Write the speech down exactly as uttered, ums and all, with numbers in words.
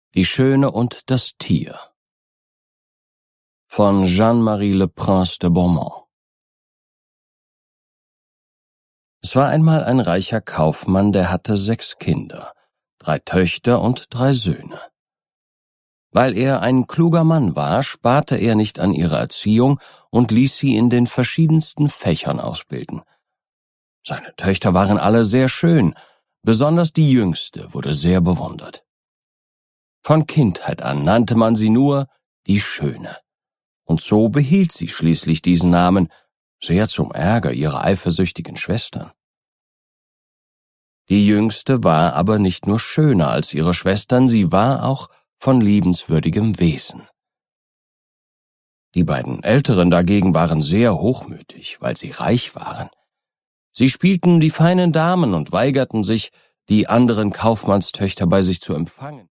Die Schöne und das Tier von Jean-Marie Le Prince de Beaumont. Es war einmal ein reicher Kaufmann, der hatte sechs Kinder, drei Töchter und drei Söhne. Weil er ein kluger Mann war, sparte er nicht an ihrer Erziehung und ließ sie in den verschiedensten Fächern ausbilden. Seine Töchter waren alle sehr schön, besonders die jüngste wurde sehr bewundert. Von Kindheit an nannte man sie nur die Schöne. Und so behielt sie schließlich diesen Namen, sehr zum Ärger ihrer eifersüchtigen Schwestern. Die Jüngste war aber nicht nur schöner als ihre Schwestern, sie war auch von liebenswürdigem Wesen. Die beiden Älteren dagegen waren sehr hochmütig, weil sie reich waren. Sie spielten die feinen Damen und weigerten sich, die anderen Kaufmannstöchter bei sich zu empfangen.